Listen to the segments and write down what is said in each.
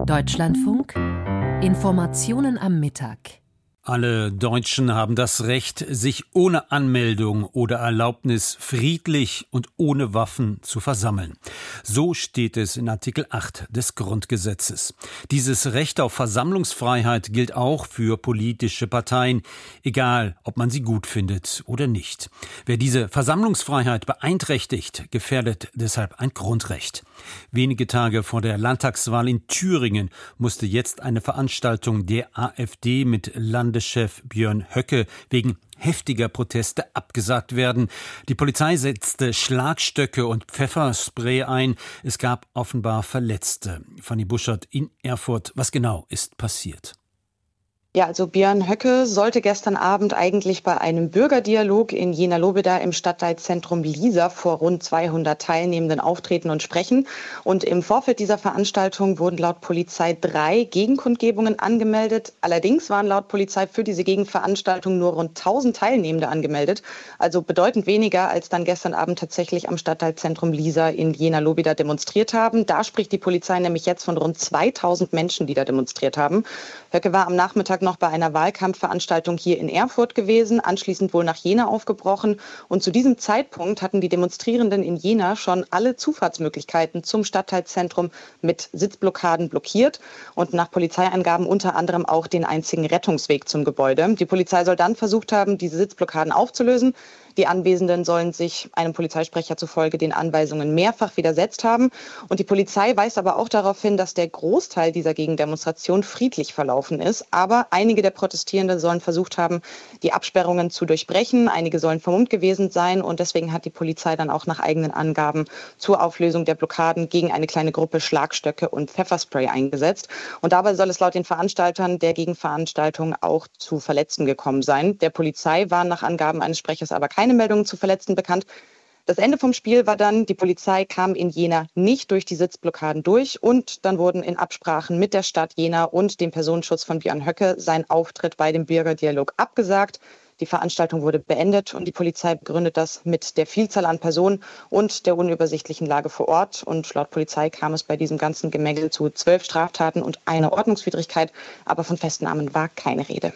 Deutschlandfunk Informationen am Mittag. Alle Deutschen haben das Recht, sich ohne Anmeldung oder Erlaubnis friedlich und ohne Waffen zu versammeln. So steht es in Artikel 8 des Grundgesetzes. Dieses Recht auf Versammlungsfreiheit gilt auch für politische Parteien, egal ob man sie gut findet oder nicht. Wer diese Versammlungsfreiheit beeinträchtigt, gefährdet deshalb ein Grundrecht. Wenige Tage vor der Landtagswahl in Thüringen musste jetzt eine Veranstaltung der AfD mit Landeschef Björn Höcke wegen heftiger Proteste abgesagt werden. Die Polizei setzte Schlagstöcke und Pfefferspray ein. Es gab offenbar Verletzte. Fanny Buschert in Erfurt. Was genau ist passiert? Ja, also Björn Höcke sollte gestern Abend eigentlich bei einem Bürgerdialog in Jena-Lobeda im Stadtteilzentrum Liesa vor rund 200 Teilnehmenden auftreten und sprechen. Und im Vorfeld dieser Veranstaltung wurden laut Polizei 3 Gegenkundgebungen angemeldet. Allerdings waren laut Polizei für diese Gegenveranstaltung nur rund 1000 Teilnehmende angemeldet. Also bedeutend weniger, als dann gestern Abend tatsächlich am Stadtteilzentrum Liesa in Jena-Lobeda demonstriert haben. Da spricht die Polizei nämlich jetzt von rund 2000 Menschen, die da demonstriert haben. Höcke war am Nachmittag noch bei einer Wahlkampfveranstaltung hier in Erfurt gewesen, anschließend wohl nach Jena aufgebrochen. Und zu diesem Zeitpunkt hatten die Demonstrierenden in Jena schon alle Zufahrtsmöglichkeiten zum Stadtteilzentrum mit Sitzblockaden blockiert und nach Polizeiangaben unter anderem auch den einzigen Rettungsweg zum Gebäude. Die Polizei soll dann versucht haben, diese Sitzblockaden aufzulösen. Die Anwesenden sollen sich einem Polizeisprecher zufolge den Anweisungen mehrfach widersetzt haben. Und die Polizei weist aber auch darauf hin, dass der Großteil dieser Gegendemonstration friedlich verlaufen ist. Aber einige der Protestierenden sollen versucht haben, die Absperrungen zu durchbrechen. Einige sollen vermummt gewesen sein. Und deswegen hat die Polizei dann auch nach eigenen Angaben zur Auflösung der Blockaden gegen eine kleine Gruppe Schlagstöcke und Pfefferspray eingesetzt. Und dabei soll es laut den Veranstaltern der Gegenveranstaltung auch zu Verletzten gekommen sein. Der Polizei waren nach Angaben eines Sprechers aber keine Meldungen zu Verletzten bekannt. Das Ende vom Spiel war dann, die Polizei kam in Jena nicht durch die Sitzblockaden durch und dann wurden in Absprachen mit der Stadt Jena und dem Personenschutz von Björn Höcke sein Auftritt bei dem Bürgerdialog abgesagt. Die Veranstaltung wurde beendet und die Polizei begründet das mit der Vielzahl an Personen und der unübersichtlichen Lage vor Ort. Und laut Polizei kam es bei diesem ganzen Gemängel zu 12 Straftaten und einer Ordnungswidrigkeit. Aber von Festnahmen war keine Rede.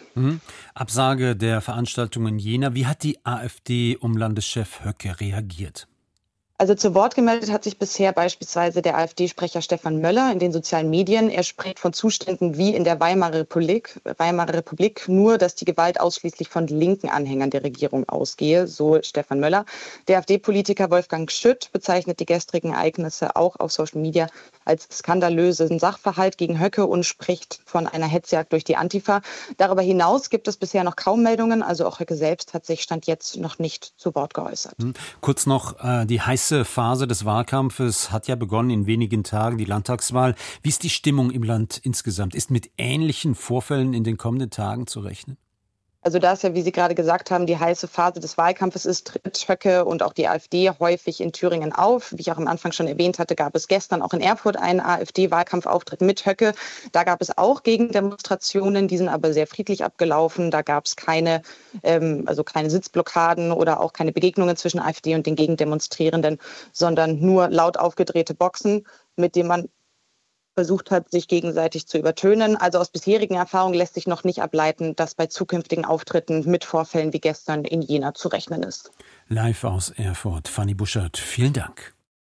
Absage der Veranstaltung in Jena. Wie hat die AfD um Landeschef Höcke reagiert? Also zu Wort gemeldet hat sich bisher beispielsweise der AfD-Sprecher Stefan Möller in den sozialen Medien. Er spricht von Zuständen wie in der Weimarer Republik, nur dass die Gewalt ausschließlich von linken Anhängern der Regierung ausgehe, so Stefan Möller. Der AfD-Politiker Wolfgang Schütt bezeichnet die gestrigen Ereignisse auch auf Social Media als skandalösen Sachverhalt gegen Höcke und spricht von einer Hetzjagd durch die Antifa. Darüber hinaus gibt es bisher noch kaum Meldungen. Also auch Höcke selbst hat sich Stand jetzt noch nicht zu Wort geäußert. Kurz noch, die heiße Phase des Wahlkampfes hat ja begonnen in wenigen Tagen, die Landtagswahl. Wie ist die Stimmung im Land insgesamt? Ist mit ähnlichen Vorfällen in den kommenden Tagen zu rechnen? Also da es ja, wie Sie gerade gesagt haben, die heiße Phase des Wahlkampfes ist, tritt Höcke und auch die AfD häufig in Thüringen auf. Wie ich auch am Anfang schon erwähnt hatte, gab es gestern auch in Erfurt einen AfD-Wahlkampfauftritt mit Höcke. Da gab es auch Gegendemonstrationen, die sind aber sehr friedlich abgelaufen. Da gab es keine Sitzblockaden oder auch keine Begegnungen zwischen AfD und den Gegendemonstrierenden, sondern nur laut aufgedrehte Boxen, mit denen man versucht hat, sich gegenseitig zu übertönen. Also aus bisherigen Erfahrungen lässt sich noch nicht ableiten, dass bei zukünftigen Auftritten mit Vorfällen wie gestern in Jena zu rechnen ist. Live aus Erfurt, Fanny Buschert, vielen Dank.